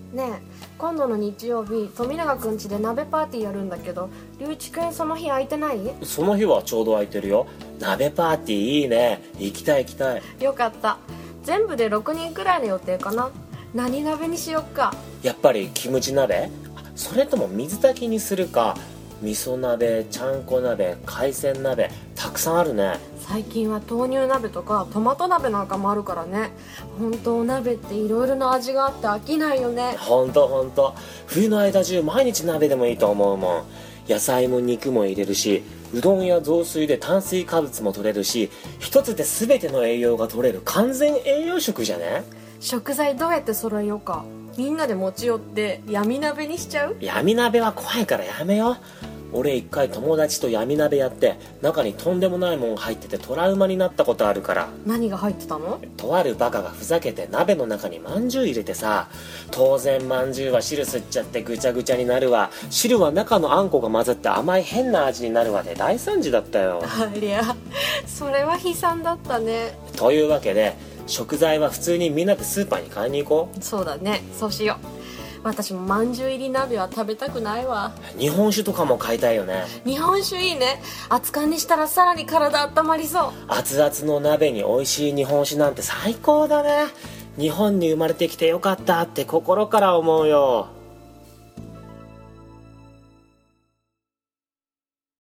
ねえ、今度の日曜日富永くん家で鍋パーティーやるんだけど、龍一くんその日空いてない？ その日はちょうど空いてるよ。鍋パーティーいいね。行きたい。 よかった。全部で6人くらいの予定かな。何鍋にしよっか。 やっぱりキムチ鍋？それとも水炊きにするか。味噌鍋、ちゃんこ鍋、海鮮鍋、たくさんあるね。 最近は豆乳鍋とかトマト鍋なんかもあるからね。本当お鍋っていろいろな味があって飽きないよね。 ほんと冬の間中毎日鍋でもいいと思うもん。野菜も肉も入れるし、うどんや雑炊で炭水化物も取れるし、一つで全ての栄養が取れる完全栄養食じゃね。 食材どうやって揃えようか。みんなで持ち寄って闇鍋にしちゃう？ 闇鍋は怖いからやめよう。俺一回友達と闇鍋やって、中にとんでもないもん入っててトラウマになったことあるから。 何が入ってたの？ とあるバカがふざけて鍋の中にまんじゅう入れてさ、当然まんじゅうは汁吸っちゃってぐちゃぐちゃになるわ、汁は中のあんこが混ざって甘い変な味になるわで大惨事だったよ。 ありゃ、それは悲惨だったね。 というわけで食材は普通にみんなでスーパーに買いに行こう。 そうだね、そうしよう。私もまんじゅう入り鍋は食べたくないわ。 日本酒とかも買いたいよね。 日本酒いいね。熱燗にしたらさらに体温まりそう。 熱々の鍋に美味しい日本酒なんて最高だね。日本に生まれてきてよかったって心から思うよ。